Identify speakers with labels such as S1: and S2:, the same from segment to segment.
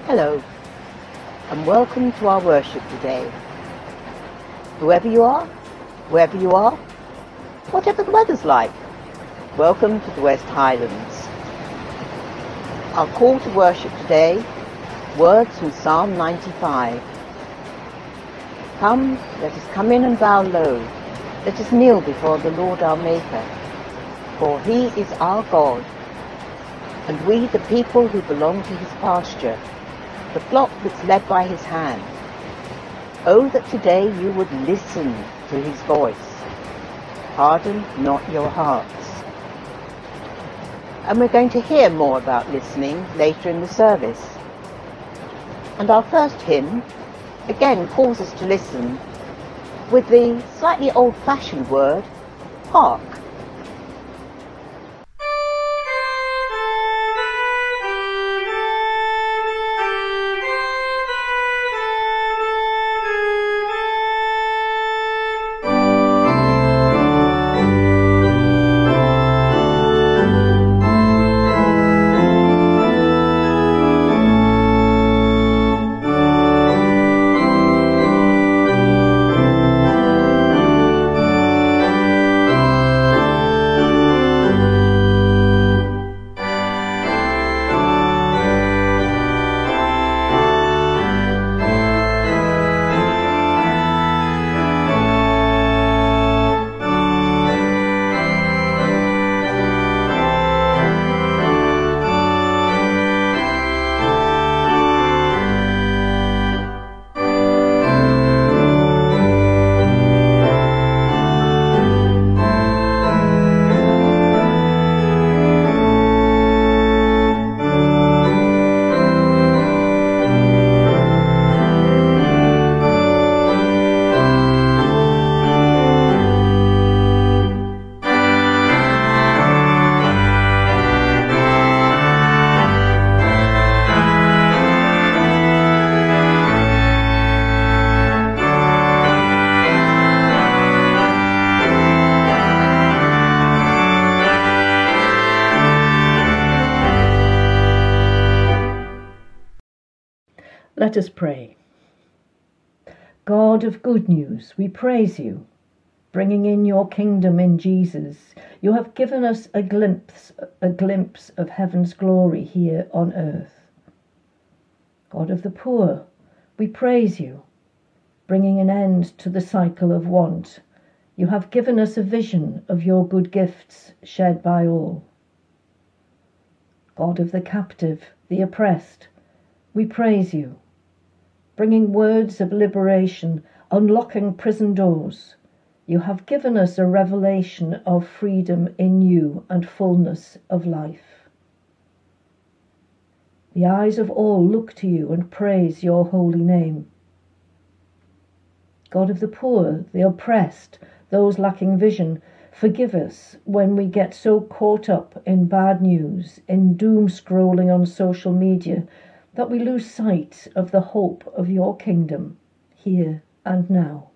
S1: Hello, and welcome to our worship today. Whoever you are, wherever you are, whatever the weather's like, welcome to the West Highlands. Our call to worship today, words from Psalm 95. Come, let us come in and bow low. Let us kneel before the Lord our Maker. For he is our God, and we the people who belong to his pasture, the flock that's led by his hand. Oh, that today you would listen to his voice. Harden not your hearts. And we're going to hear more about listening later in the service. And our first hymn again calls us to listen with the slightly old-fashioned word, hark.
S2: Let us pray. God of good news, we praise you. Bringing in your kingdom in Jesus, you have given us a glimpse of heaven's glory here on earth. God of the poor, we praise you. Bringing an end to the cycle of want, you have given us a vision of your good gifts shared by all. God of the captive, the oppressed, we praise you. Bringing words of liberation, unlocking prison doors, you have given us a revelation of freedom in you and fullness of life. The eyes of all look to you and praise your holy name. God of the poor, the oppressed, those lacking vision, forgive us when we get so caught up in bad news, in doom scrolling on social media, that we lose sight of the hope of your kingdom here and now.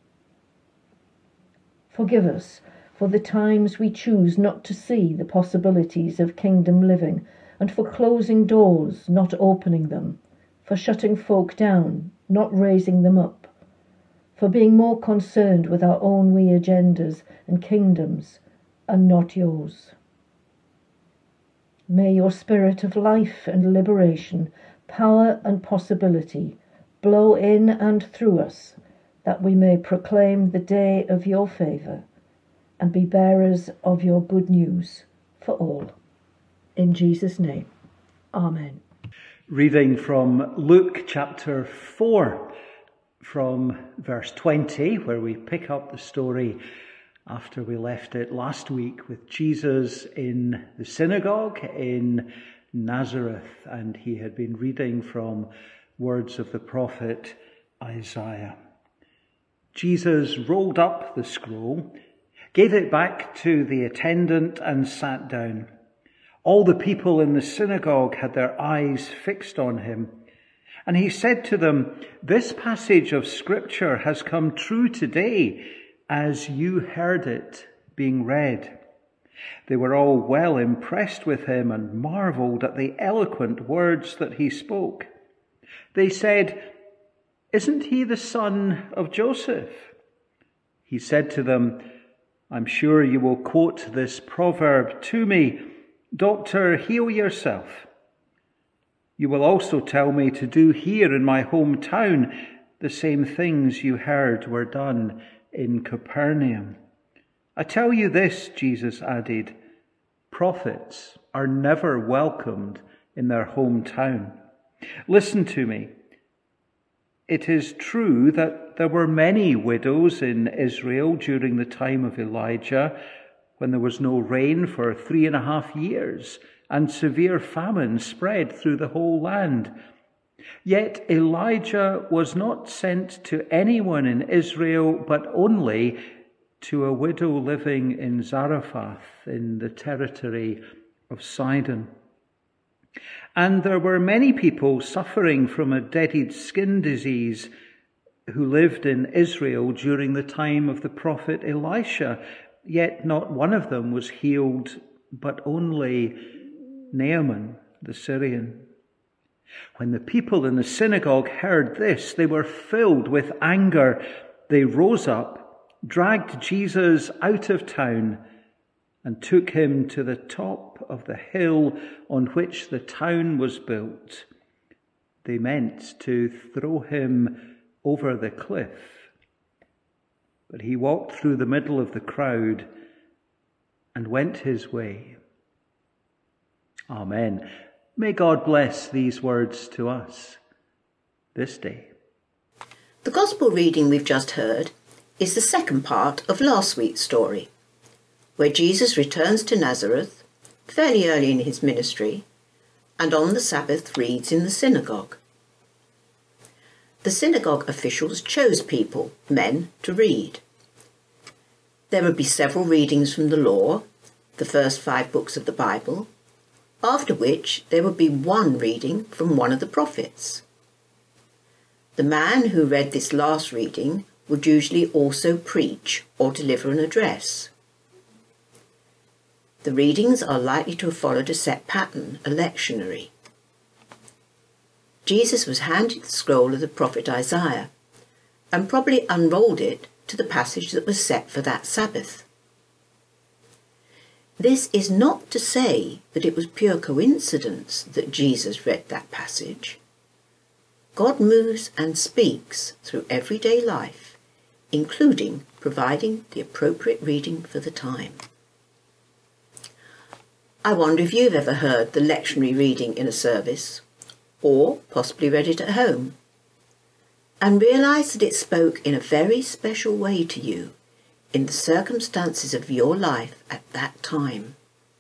S2: Forgive us for the times we choose not to see the possibilities of kingdom living, and for closing doors, not opening them, for shutting folk down, not raising them up, for being more concerned with our own wee agendas and kingdoms and not yours. May your spirit of life and liberation, power and possibility blow in and through us, that we may proclaim the day of your favour and be bearers of your good news for all. In Jesus' name, Amen.
S3: Reading from Luke chapter 4, from verse 20, where we pick up the story after we left it last week with Jesus in the synagogue in Nazareth, and he had been reading from words of the prophet Isaiah. Jesus rolled up the scroll, gave it back to the attendant, and sat down. All the people in the synagogue had their eyes fixed on him, and he said to them, "This passage of Scripture has come true today, as you heard it being read." They were all well impressed with him and marveled at the eloquent words that he spoke. They said, "Isn't he the son of Joseph?" He said to them, "I'm sure you will quote this proverb to me, 'Doctor, heal yourself.' You will also tell me to do here in my hometown the same things you heard were done in Capernaum. I tell you this," Jesus added, "prophets are never welcomed in their hometown. Listen to me. It is true that there were many widows in Israel during the time of Elijah, when there was no rain for 3.5 years, and severe famine spread through the whole land. Yet Elijah was not sent to anyone in Israel, but only to a widow living in Zarephath in the territory of Sidon. And there were many people suffering from a deaded skin disease who lived in Israel during the time of the prophet Elisha, yet not one of them was healed, but only Naaman the Syrian. When the people in the synagogue heard this, they were filled with anger. They rose up, dragged Jesus out of town, and took him to the top of the hill on which the town was built. They meant to throw him over the cliff, but he walked through the middle of the crowd and went his way. Amen. May God bless these words to us this day.
S4: The Gospel reading we've just heard is the second part of last week's story, where Jesus returns to Nazareth fairly early in his ministry and on the Sabbath reads in the synagogue. The synagogue officials chose people, men, to read. There would be several readings from the law, the first 5 books of the Bible, after which there would be one reading from one of the prophets. The man who read this last reading would usually also preach or deliver an address. The readings are likely to have followed a set pattern, a lectionary. Jesus was handed the scroll of the prophet Isaiah and probably unrolled it to the passage that was set for that Sabbath. This is not to say that it was pure coincidence that Jesus read that passage. God moves and speaks through everyday life, including providing the appropriate reading for the time. I wonder if you've ever heard the lectionary reading in a service, or possibly read it at home, and realised that it spoke in a very special way to you in the circumstances of your life at that time.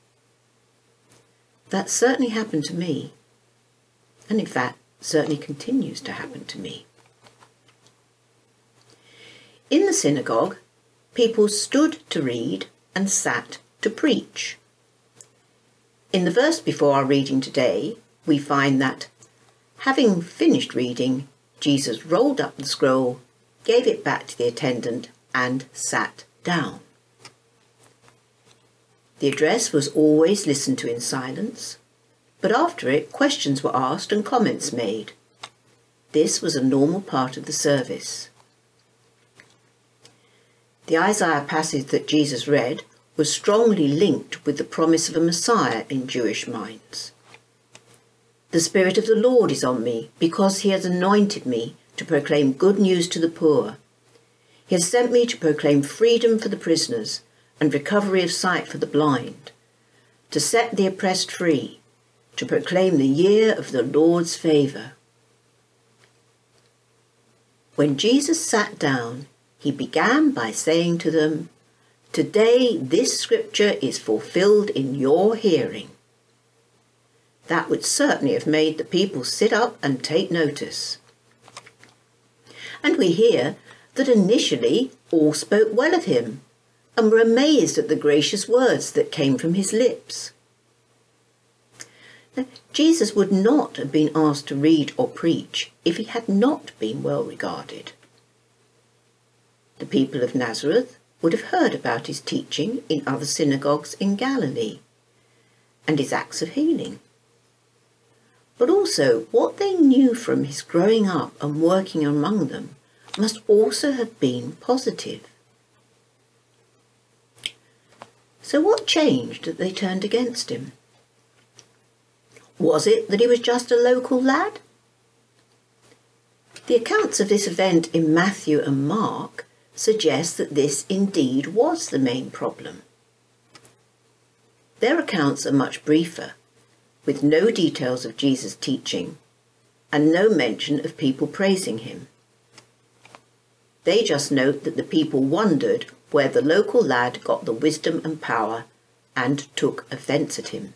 S4: That certainly happened to me, and in fact certainly continues to happen to me. In the synagogue, people stood to read and sat to preach. In the verse before our reading today, we find that, having finished reading, Jesus rolled up the scroll, gave it back to the attendant, and sat down. The address was always listened to in silence, but after it questions were asked and comments made. This was a normal part of the service. The Isaiah passage that Jesus read was strongly linked with the promise of a Messiah in Jewish minds. The Spirit of the Lord is on me, because he has anointed me to proclaim good news to the poor. He has sent me to proclaim freedom for the prisoners and recovery of sight for the blind, to set the oppressed free, to proclaim the year of the Lord's favour. When Jesus sat down, he began by saying to them, "Today this scripture is fulfilled in your hearing." That would certainly have made the people sit up and take notice. And we hear that initially all spoke well of him and were amazed at the gracious words that came from his lips. Now, Jesus would not have been asked to read or preach if he had not been well regarded. The people of Nazareth would have heard about his teaching in other synagogues in Galilee and his acts of healing. but also what they knew from his growing up and working among them must also have been positive. So what changed that they turned against him? Was it that he was just a local lad? The accounts of this event in Matthew and Mark suggest that this indeed was the main problem. Their accounts are much briefer, with no details of Jesus' teaching and no mention of people praising him. They just note that the people wondered where the local lad got the wisdom and power and took offence at him.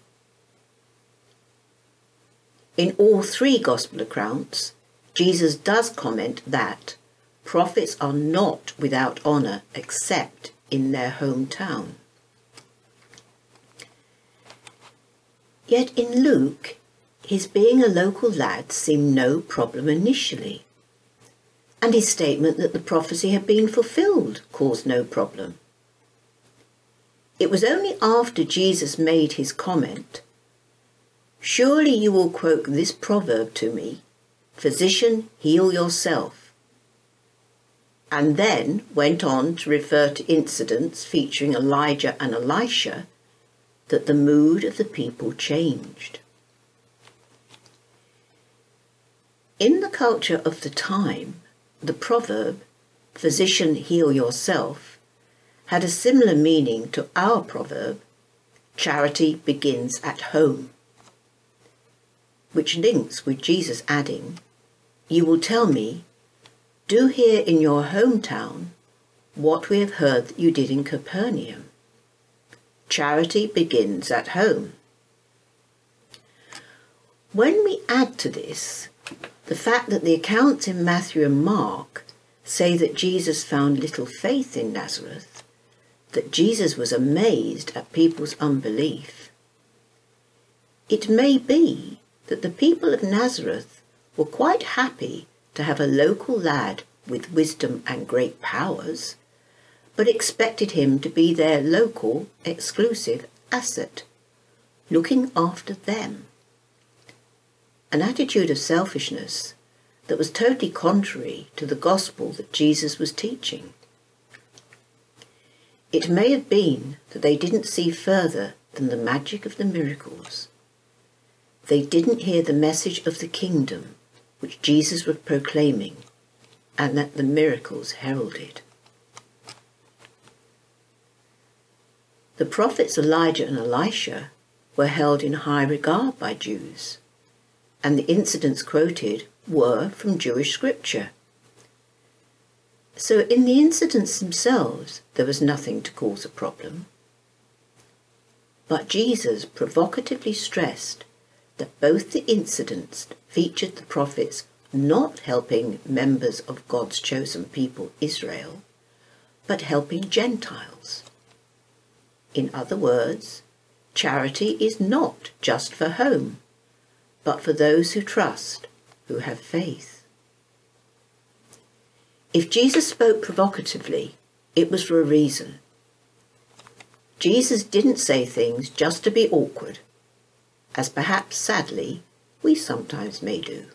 S4: In all three Gospel accounts, Jesus does comment that prophets are not without honour except in their hometown. Yet in Luke, his being a local lad seemed no problem initially, and his statement that the prophecy had been fulfilled caused no problem. It was only after Jesus made his comment, "Surely you will quote this proverb to me, 'Physician, heal yourself,' and then went on to refer to incidents featuring Elijah and Elisha, that the mood of the people changed." In the culture of the time, the proverb, "Physician, heal yourself," had a similar meaning to our proverb, "Charity begins at home," which links with Jesus adding, "You will tell me, do here in your hometown what we have heard that you did in Capernaum. Charity begins at home." When we add to this the fact that the accounts in Matthew and Mark say that Jesus found little faith in Nazareth, that Jesus was amazed at people's unbelief, it may be that the people of Nazareth were quite happy to have a local lad with wisdom and great powers, but expected him to be their local, exclusive asset, looking after them. An attitude of selfishness that was totally contrary to the gospel that Jesus was teaching. It may have been that they didn't see further than the magic of the miracles. They didn't hear the message of the kingdom which Jesus was proclaiming and that the miracles heralded. The prophets Elijah and Elisha were held in high regard by Jews, and the incidents quoted were from Jewish scripture. So in the incidents themselves, there was nothing to cause a problem. But Jesus provocatively stressed that both the incidents featured the prophets not helping members of God's chosen people, Israel, but helping Gentiles. In other words, charity is not just for home, but for those who trust, who have faith. If Jesus spoke provocatively, it was for a reason. Jesus didn't say things just to be awkward, as perhaps sadly we sometimes may do.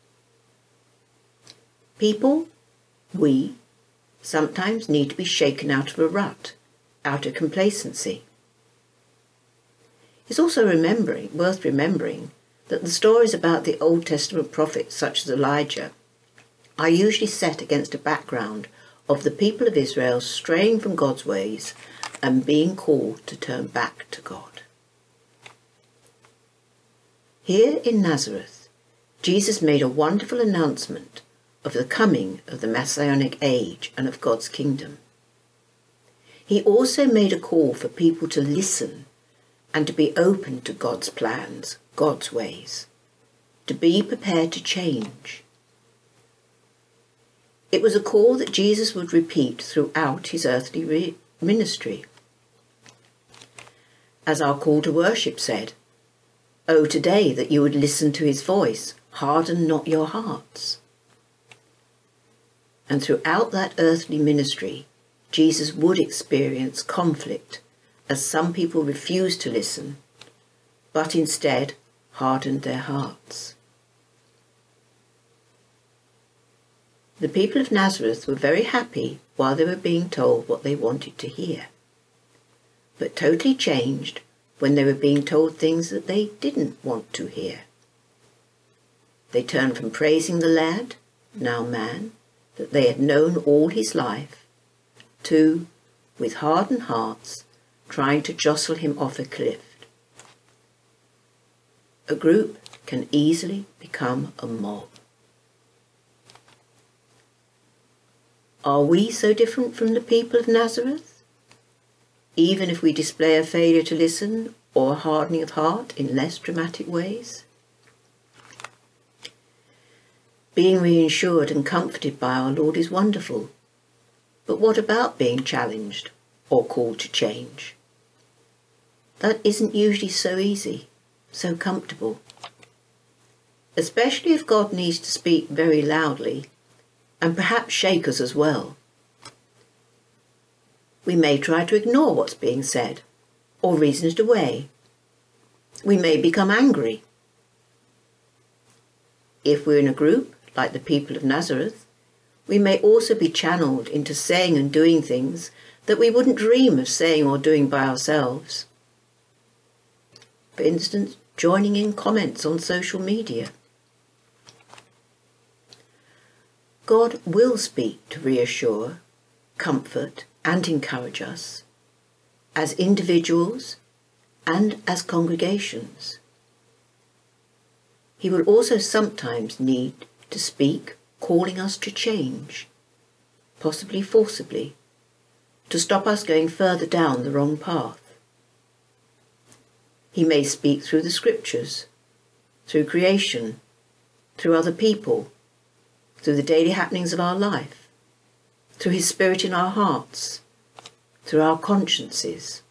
S4: People, we, sometimes need to be shaken out of a rut, out of complacency. It's also worth remembering that the stories about the Old Testament prophets such as Elijah are usually set against a background of the people of Israel straying from God's ways and being called to turn back to God. Here in Nazareth, Jesus made a wonderful announcement of the coming of the Messianic age and of God's kingdom. He also made a call for people to listen and to be open to God's plans, God's ways, to be prepared to change. It was a call that Jesus would repeat throughout his earthly ministry. As our call to worship said, "Oh, today that you would listen to his voice, harden not your hearts." And throughout that earthly ministry, Jesus would experience conflict as some people refused to listen, but instead hardened their hearts. The people of Nazareth were very happy while they were being told what they wanted to hear, but totally changed when they were being told things that they didn't want to hear. They turned from praising the lad, now man, that they had known all his life, to, with hardened hearts, trying to jostle him off a cliff. A group can easily become a mob. Are we so different from the people of Nazareth? Even if we display a failure to listen or a hardening of heart in less dramatic ways? Being reassured and comforted by our Lord is wonderful, but what about being challenged or called to change? That isn't usually so easy, so comfortable. Especially if God needs to speak very loudly and perhaps shake us as well. We may try to ignore what's being said or reason it away. We may become angry. If we're in a group like the people of Nazareth, we may also be channeled into saying and doing things that we wouldn't dream of saying or doing by ourselves. For instance, joining in comments on social media. God will speak to reassure, comfort and encourage us as individuals and as congregations. He will also sometimes need to speak, calling us to change, possibly forcibly, to stop us going further down the wrong path. He may speak through the scriptures, through creation, through other people, through the daily happenings of our life, through his spirit in our hearts, through our consciences.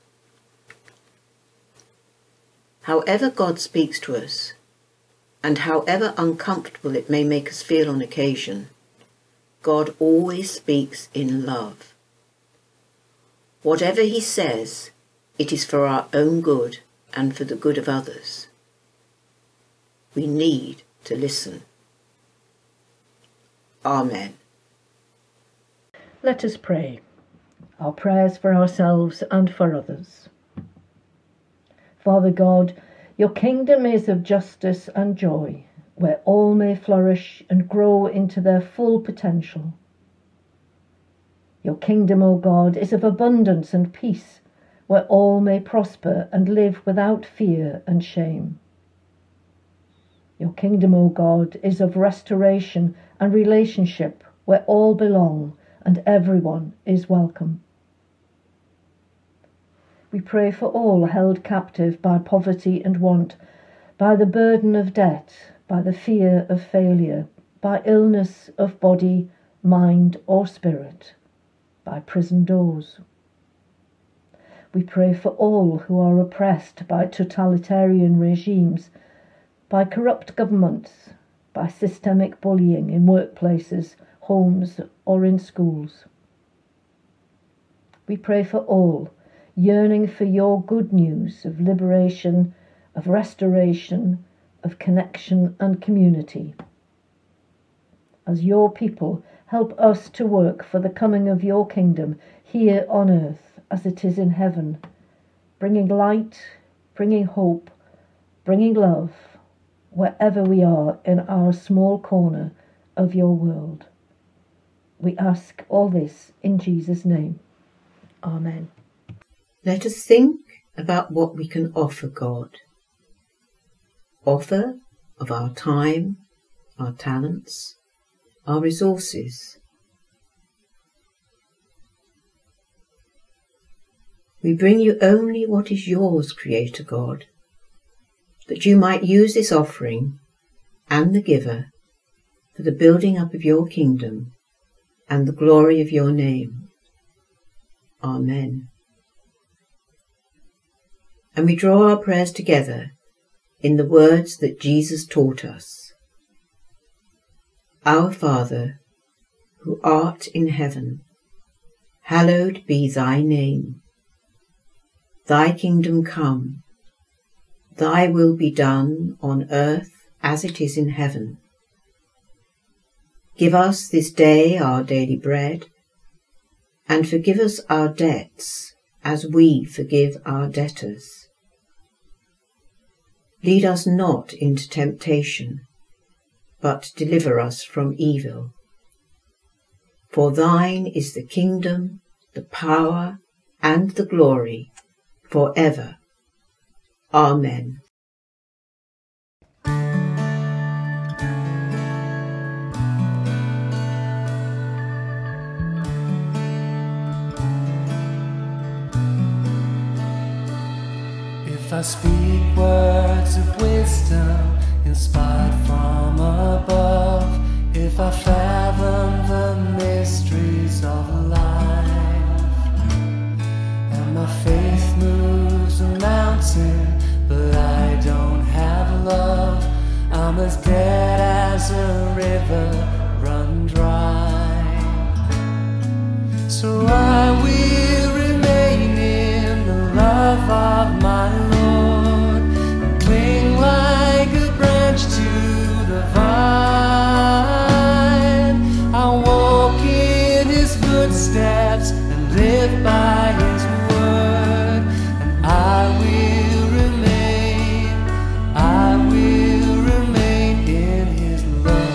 S4: However God speaks to us, and however uncomfortable it may make us feel on occasion, God always speaks in love. Whatever he says, it is for our own good and for the good of others. We need to listen. Amen.
S2: Let us pray. Our prayers for ourselves and for others. Father God, your kingdom is of justice and joy, where all may flourish and grow into their full potential. Your kingdom, O God, is of abundance and peace, where all may prosper and live without fear and shame. Your kingdom, O God, is of restoration and relationship, where all belong and everyone is welcome. We pray for all held captive by poverty and want, by the burden of debt, by the fear of failure, by illness of body, mind or spirit, by prison doors. We pray for all who are oppressed by totalitarian regimes, by corrupt governments, by systemic bullying in workplaces, homes or in schools. We pray for all yearning for your good news of liberation, of restoration, of connection and community. As your people, help us to work for the coming of your kingdom here on earth as it is in heaven, bringing light, bringing hope, bringing love, wherever we are in our small corner of your world. We ask all this in Jesus' name. Amen.
S4: Let us think about what we can offer God. Offer of our time, our talents, our resources. We bring you only what is yours, Creator God, that you might use this offering and the giver for the building up of your kingdom and the glory of your name. Amen. And we draw our prayers together in the words that Jesus taught us. Our Father, who art in heaven, hallowed be thy name. Thy kingdom come, thy will be done on earth as it is in heaven. Give us this day our daily bread, and forgive us our debts as we forgive our debtors. Lead us not into temptation, but deliver us from evil. For thine is the kingdom, the power, and the glory, for ever. Amen.
S5: If I speak words of wisdom inspired from above, if I fathom the mysteries of life, and my faith moves a mountain, but I don't have love, I'm as dead as a river run dry. So I will remain in the love of my Lord, cling like a branch to the vine. I'll walk in his footsteps and live by his word, and I will remain in his love.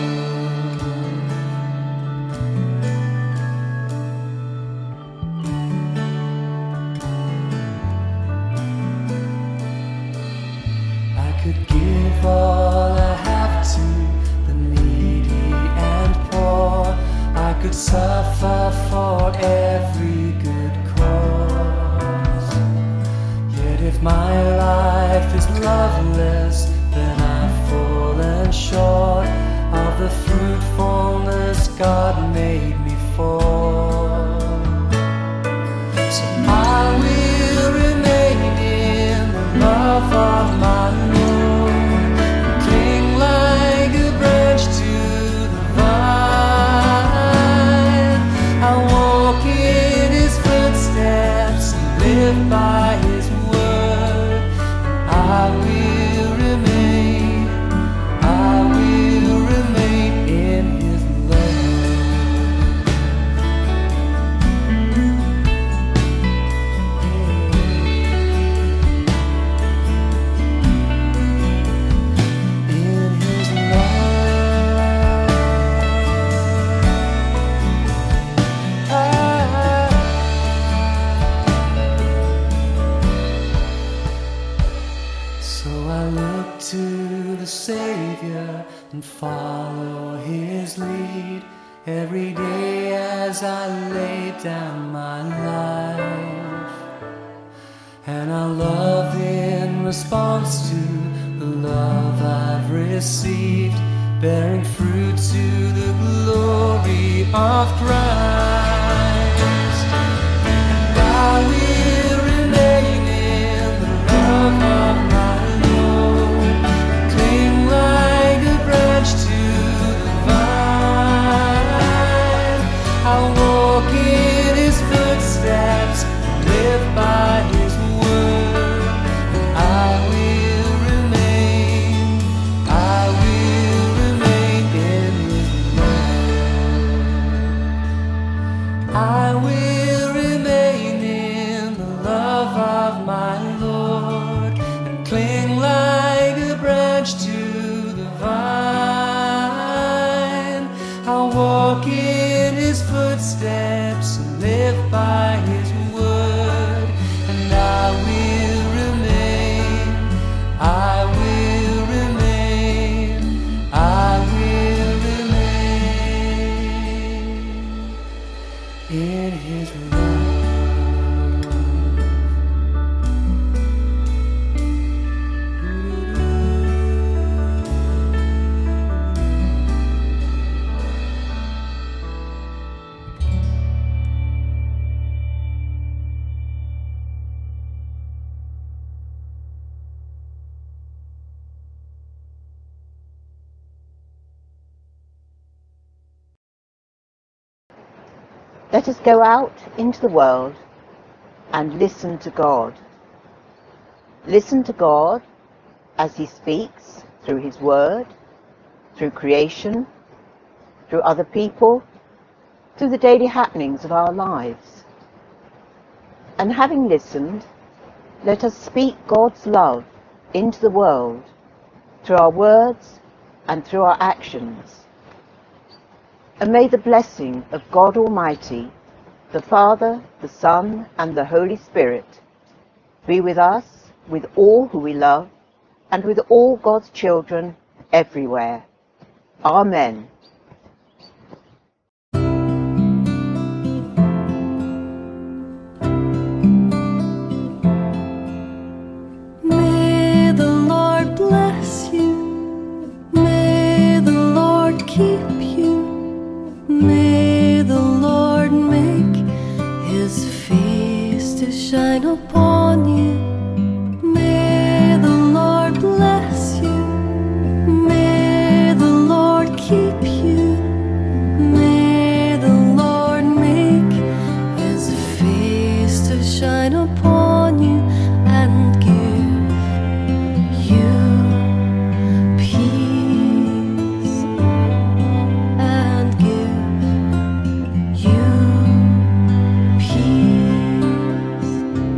S5: I could give all I have to the needy and poor, I could suffer for every good cause. Yet if my life is loveless, then I've fallen short of the fruitfulness God made me for. So I will remain in the love of my Lord, cling like a branch to the vine. I walk in his footsteps and live by his word, and I will remain in his Savior and follow his lead every day as I lay down my life. And I love in response to the love I've received, bearing fruit to the glory of Christ. And I will remain in the love of my like a branch to the vine. I'll walk in his footsteps, live by his word, and I will remain in his love. I will remain in the love of my Lord, and cling like a branch to vine. I'll walk in his footsteps and live by his word, and I will remain in his love.
S1: Let us go out into the world and listen to God. Listen to God as he speaks through his word, through creation, through other people, through the daily happenings of our lives. And having listened, let us speak God's love into the world through our words and through our actions. And may the blessing of God Almighty, the Father, the Son, and the Holy Spirit be with us, with all who we love, and with all God's children everywhere. Amen.
S5: May the Lord bless you. May the Lord keep you. May the Lord make his face to shine upon you. May the Lord bless you. May the Lord keep you. May the Lord make his face to shine upon you and give you peace and give you peace.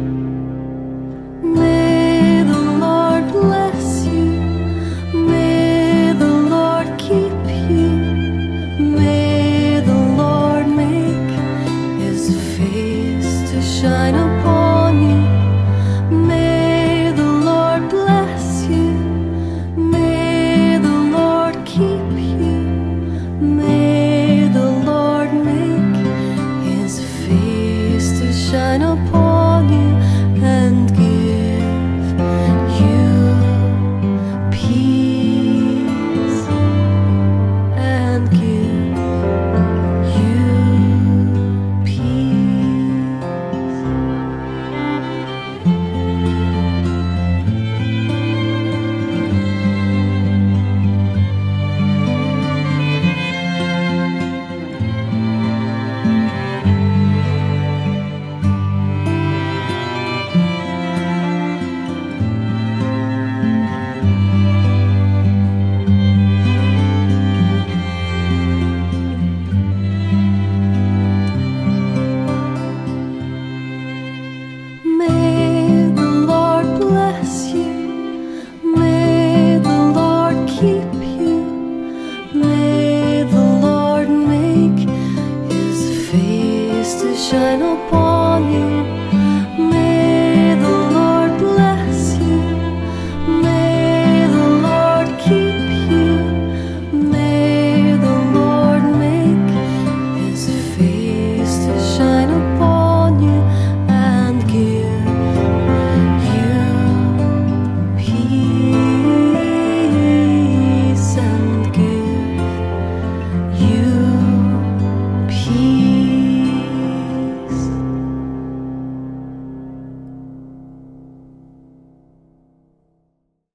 S5: May the Lord bless you. May the Lord keep you. May the Lord make his face to shine upon you. May the Lord bless you. May the Lord keep you. May the Lord make his face to shine upon you and give you peace and give you peace. May the Lord bless you. May the Lord keep you. May the Lord make his face to shine upon